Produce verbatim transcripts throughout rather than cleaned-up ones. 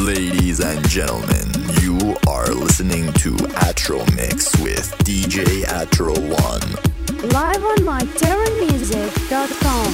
Ladies and gentlemen, you are listening to Atro Mix with D J Atro one. Live on my terran music dot com.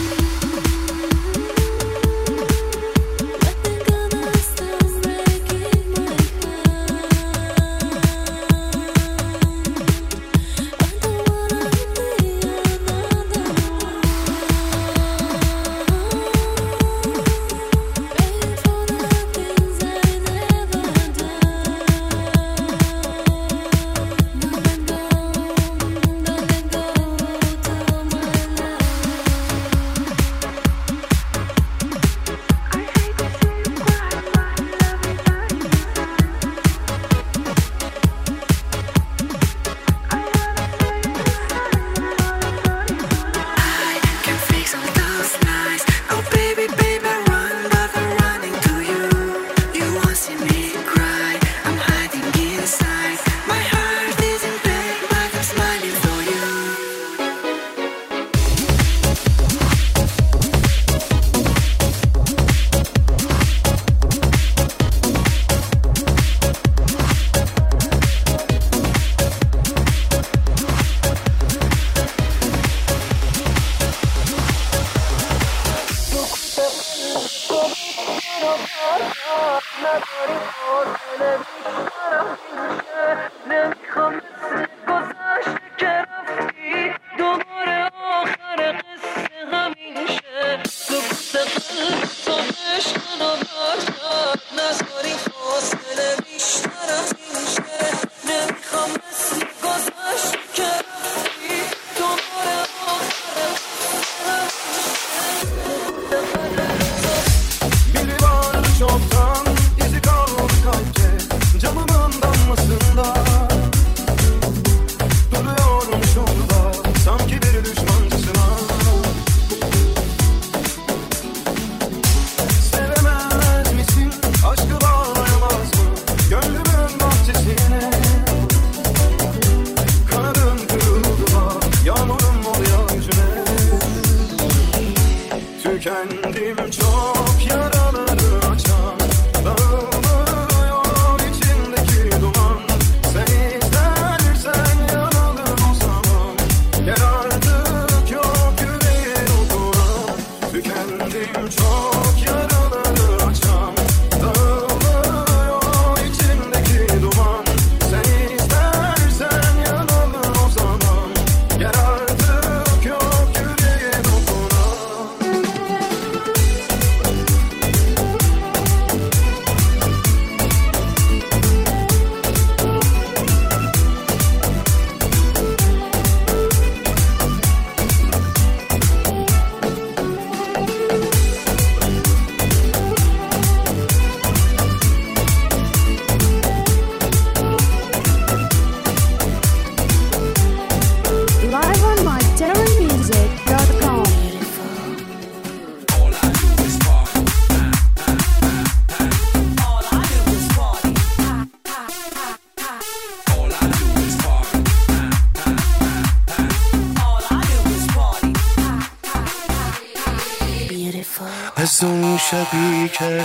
از اون شبی که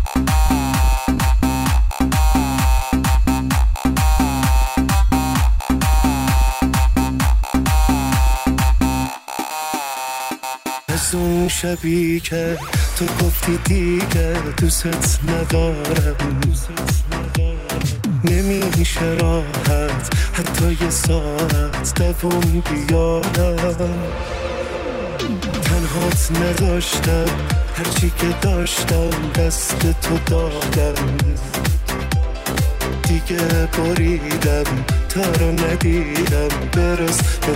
از اون شبی که تو گفتی دیگه دوست ندارم، نمیشه راحت حتی یه ساعت دوام بیارم. تنهات نداشتم، هرچی که داشتم دست تو دادم، دیگه بریدم تا رو ندیدم برس به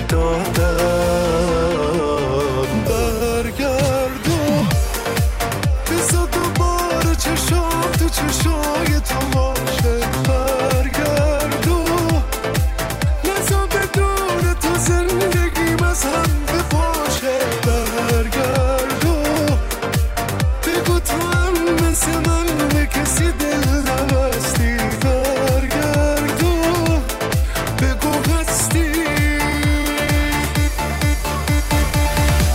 دادم. برگردو بزا دوباره چشام تو چشای تو باشه، برگردو نزا بدون تو زندگیم از هم بپاشه. برگردو بگو تو هم مثل من به کسی دل نبستی، برگردو بگو هستی.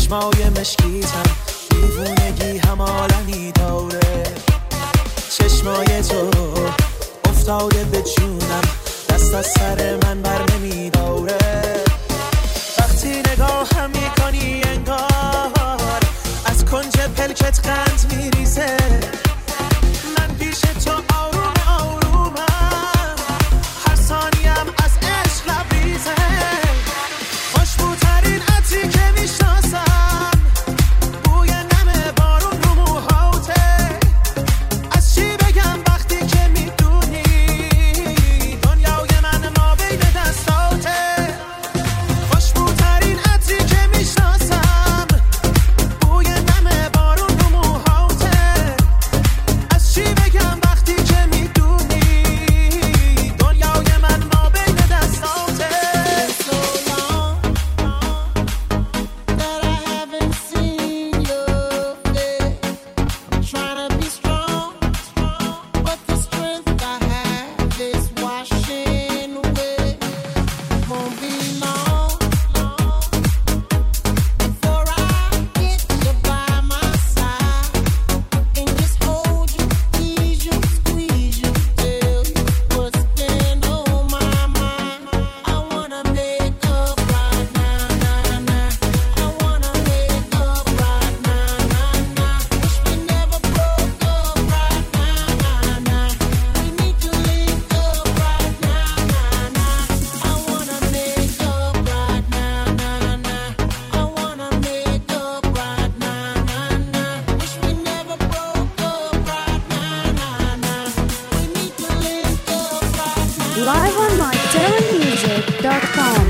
چشمای مشکیتم دیوونگی هم عالمی داره چشمای تو افتاده به جونم دست از سر من بر نمیداره وقتی نگاهم میکنی انگار از کنج پلکت قند میریزه من پیش تو آروم آرومم هر ثانیم از عشق لبریزه خوشبوترین عطری که میشناسم بوی نم بارون رو موهاته از چی بگم وقتی که میدونی دنیای من ما بین دستاته خوشبوترین عطری که میشناسم بوی نم بارون رو موهاته از چی بگم وقتی که میدونی دنیای من ما بین دستاته Live on my terran music dot com.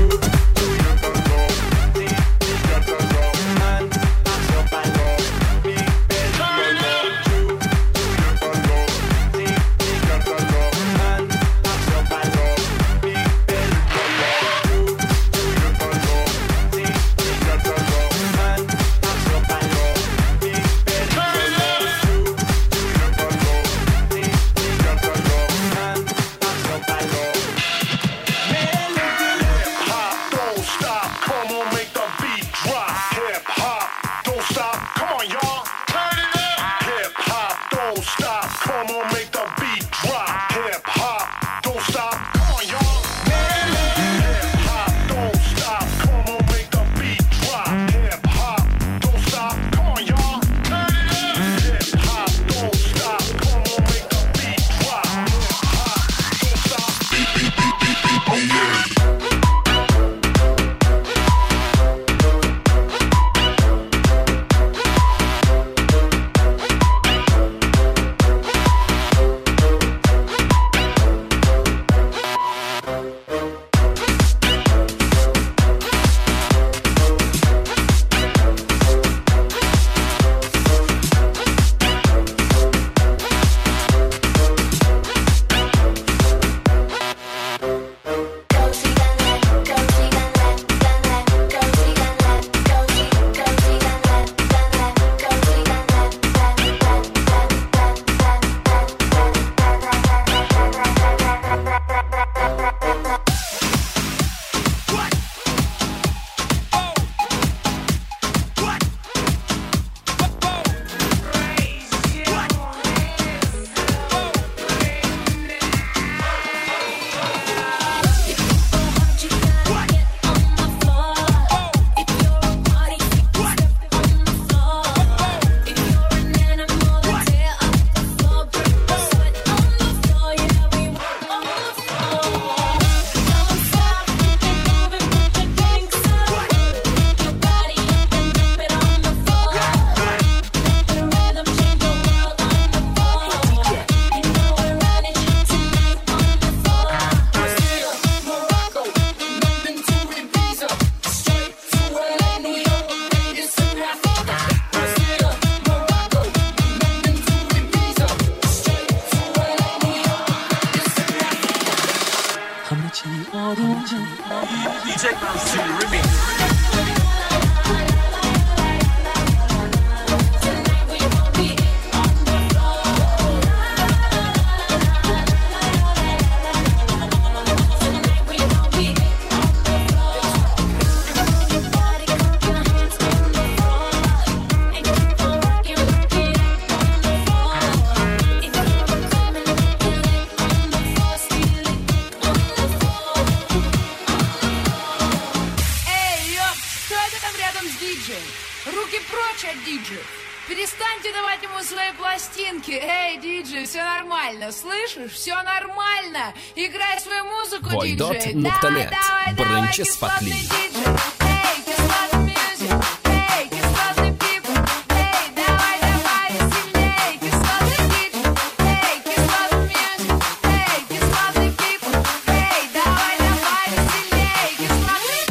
Руки прочь от диджеев. Перестаньте давать ему свои пластинки. Эй, диджей, все нормально. Слышишь? Все нормально. Играй свою музыку, диджей. Давай, давай, давай, кислотный диджей. Эй, кислотный мьюзик. Эй, кислотный пипл. Эй, давай, давай, сильней. Кислотный диджей. Эй, кислотный мьюзик. Эй, кислотный пипл. Эй, давай, давай, сильней. Кислотный.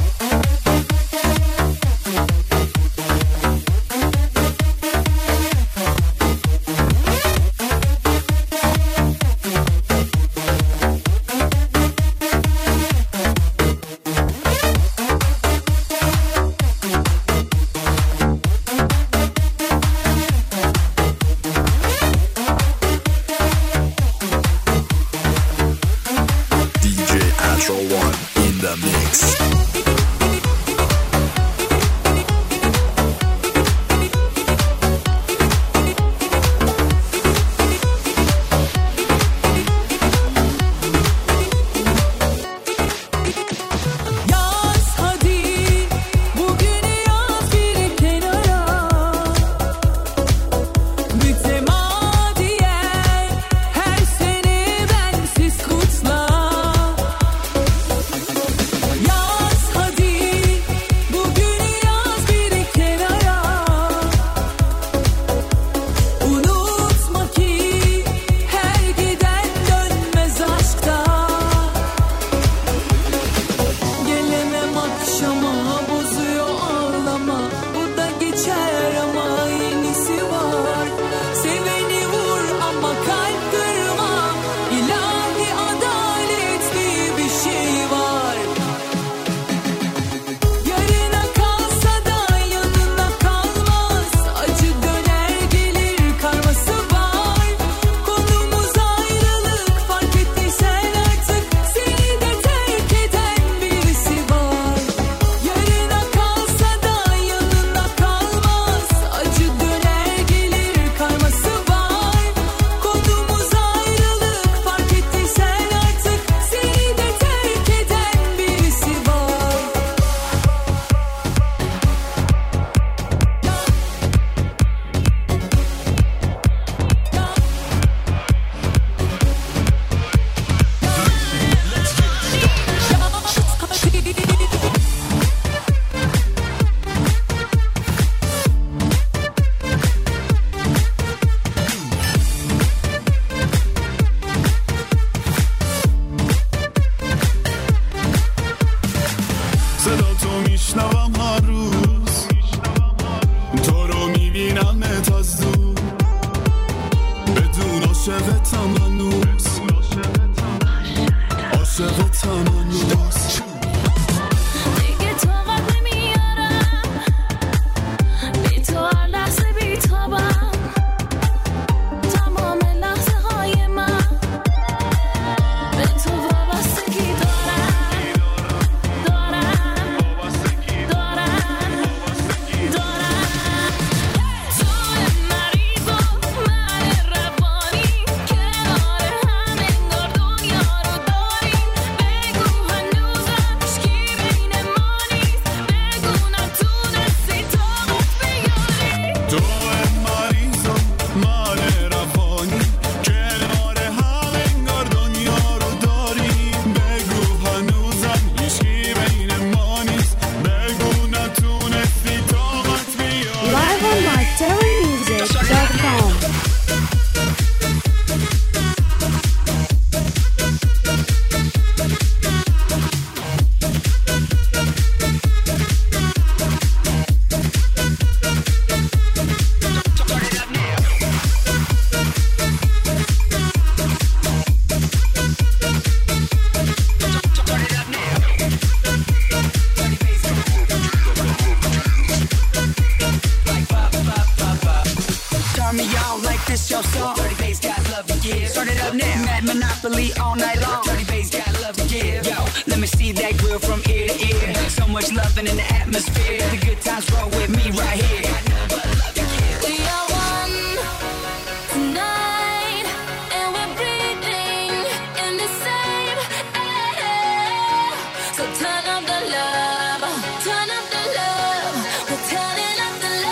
So turn up the love, turn up the love, we're turning up the love.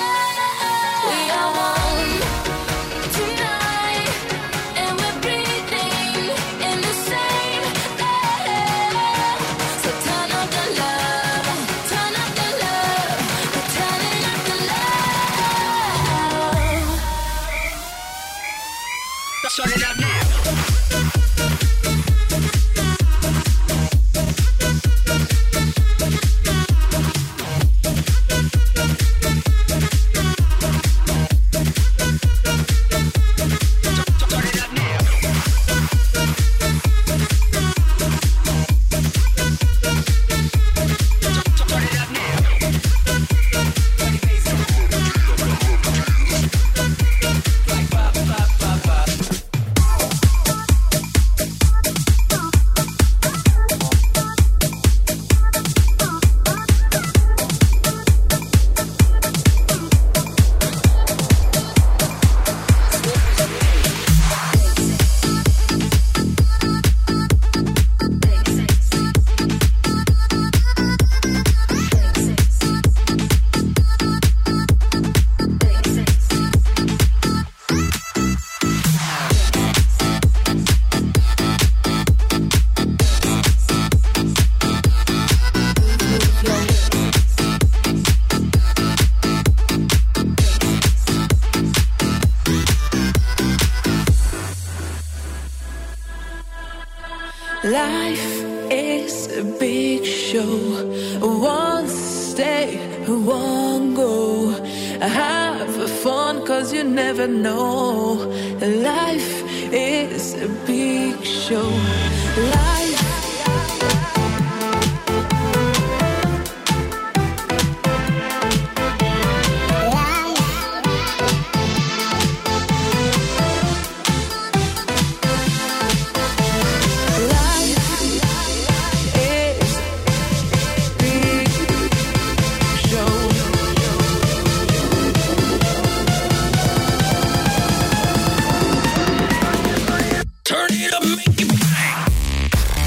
Turn it up now. Life is a big show. One stay, one go. Have fun, cause you never know. Life is a big show. Life Turn it up, make it bang.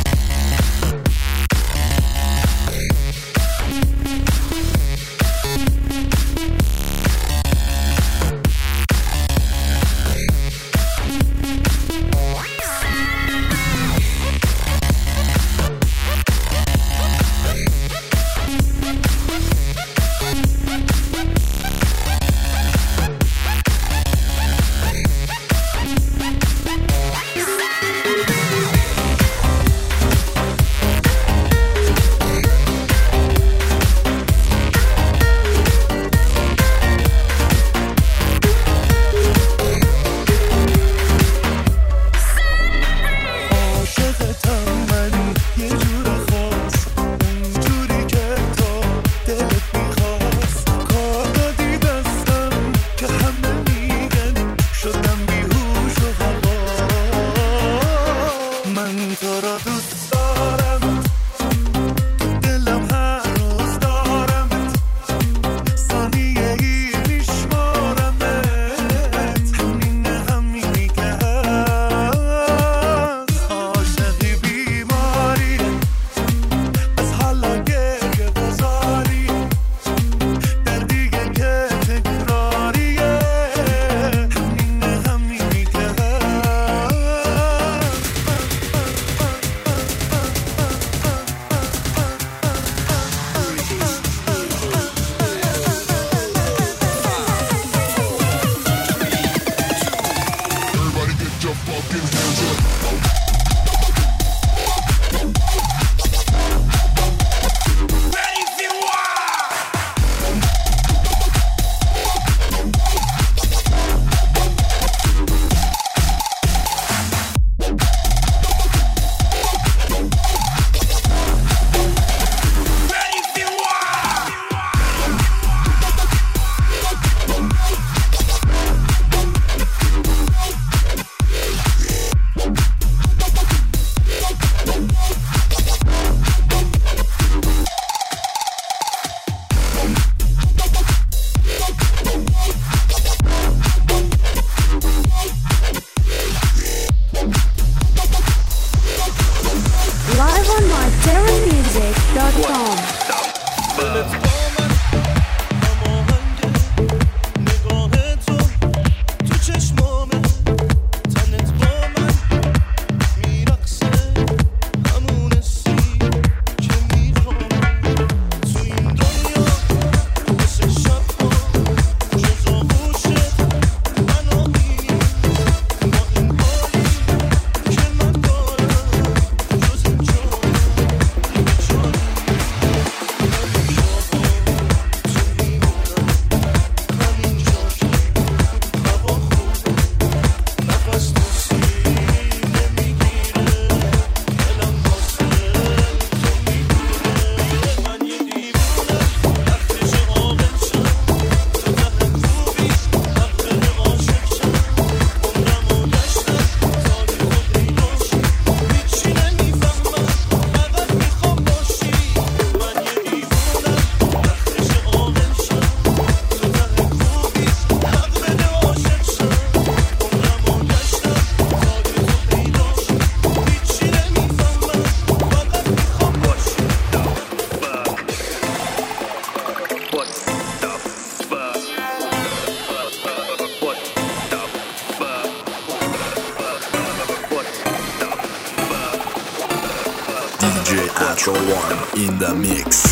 Atro One in the mix.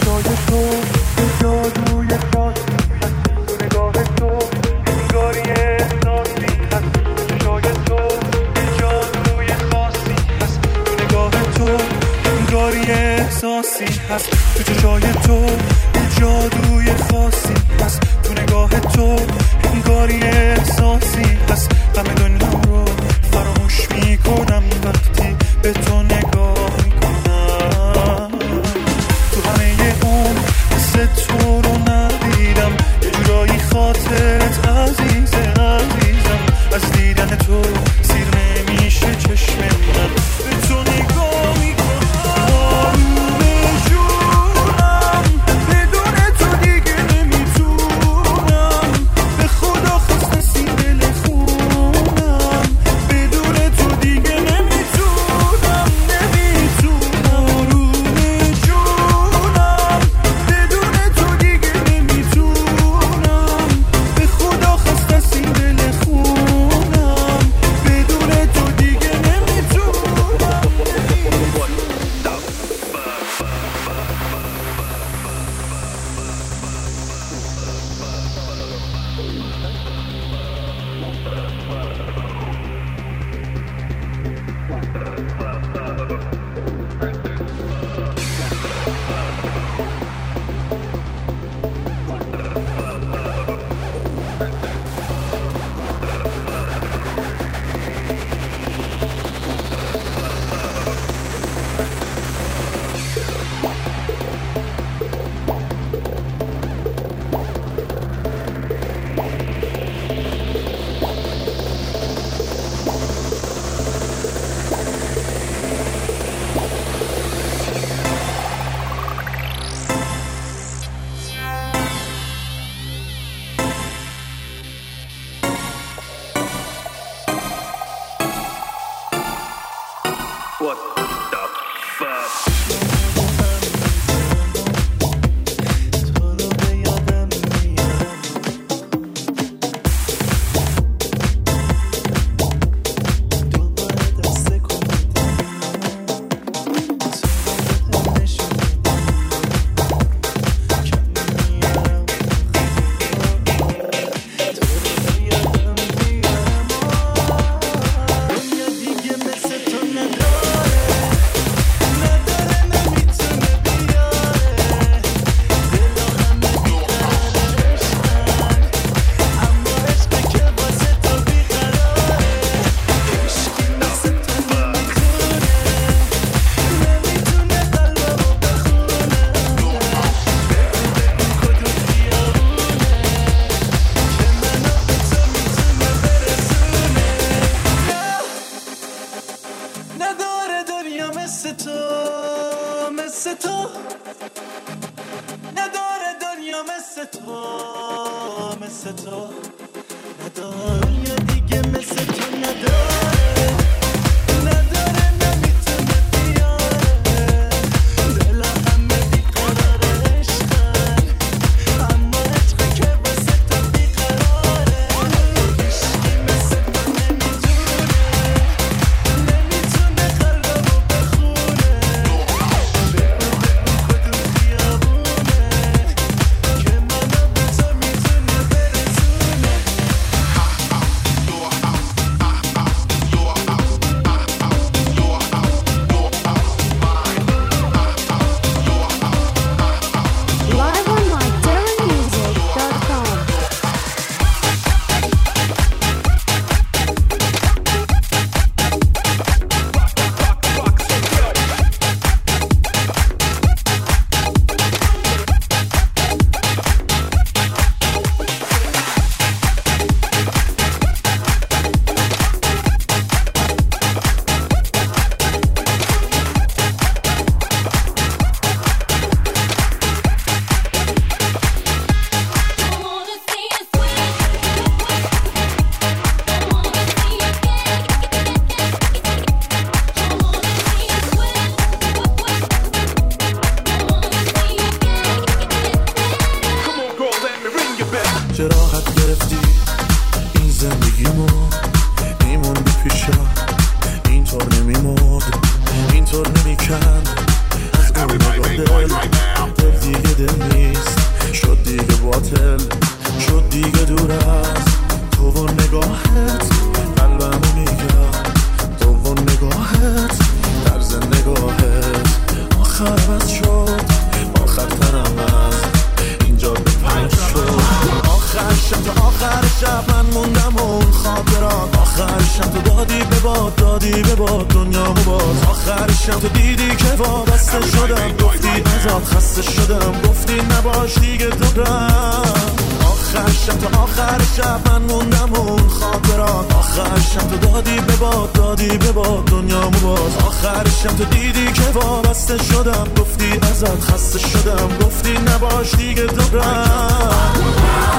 احساسی هست تو چشای تو یه جادوی خاصی هست تو نگاه تو انگاری احساسی هست همه دنیا رو فراموش میکنم وقتی به تو نگاه میکنم تو همه اون مثل تو رو ندیدم یه جورایی خاطرت عزیزه عزیزم از دیدن تو سیر نمیشه چشم من به تو نگاه میکنم دیگه دور از تو و نگاهت قلبمو میگم، تو و نگاهت طرز نگاهت آخر بس شد، آخر ترم از اینجا بپرد شد. آخر شب تا آخر شب من موندم و اون خاطرات، آخر شب تو دادی به باد دادی به باد دنیامو باز. آخر شب تو دیدی که وابسته شدم، گفتی ازت خسته شدم، گفتی نباش دیگه تو رم. آخر شب تا آخر شب من موندم و اون خاطرات، آخر شب تو دادی به باد دادی به باد دنیامو باز. آخر شب تو دیدی که وابسته شدم، گفتی ازت خسته شدم، گفتی نباش دیگه تو رم.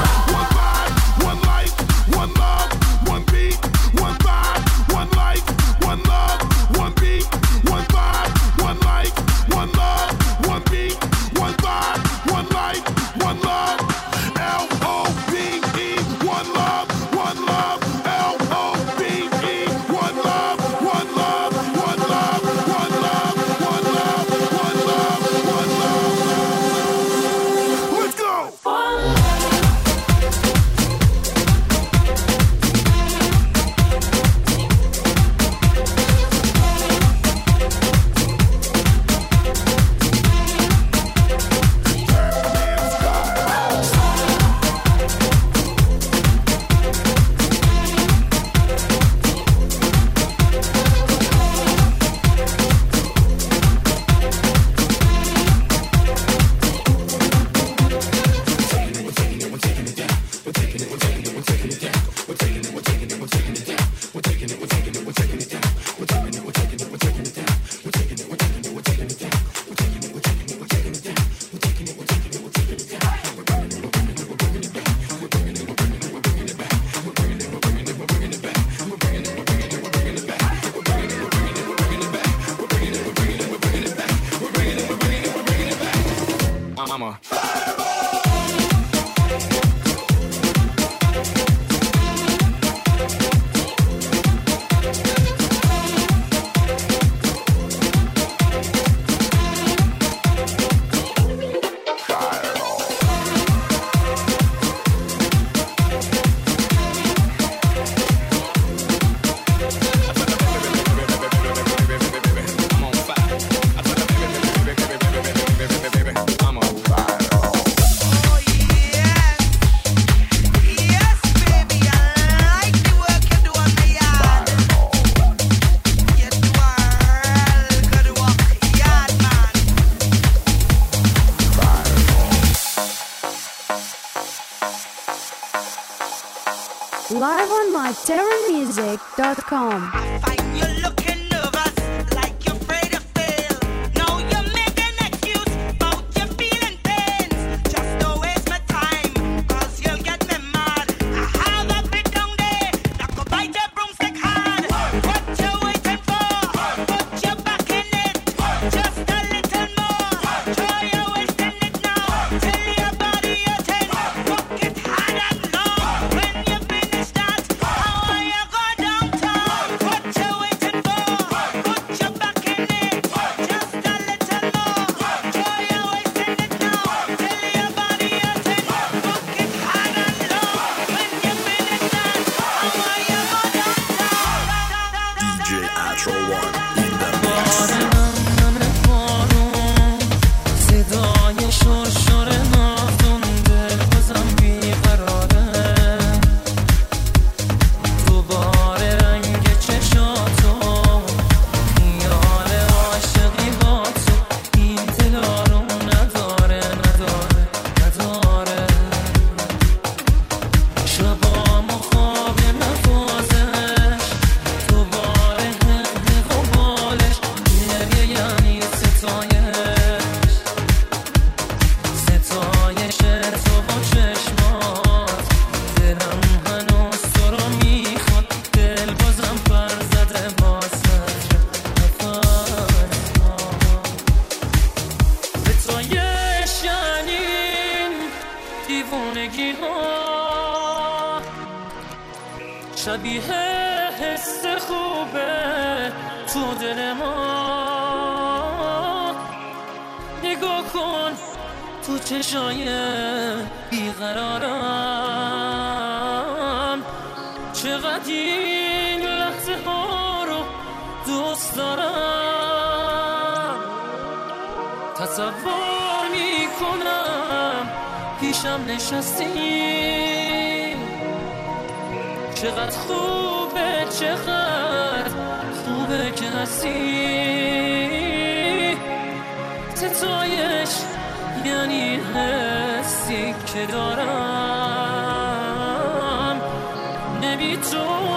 Live on my terror music dot com. شبیه حس خوبه تو دل ما، نگاه کن تو چشای بیقرارم. چقدر این لحظه ها رو دوست دارم. تصور میکنم پیشم نشستی، چقدر خوبه چقدر خوبه که هستی. ستایش یعنی حسی که دارم، نبی تو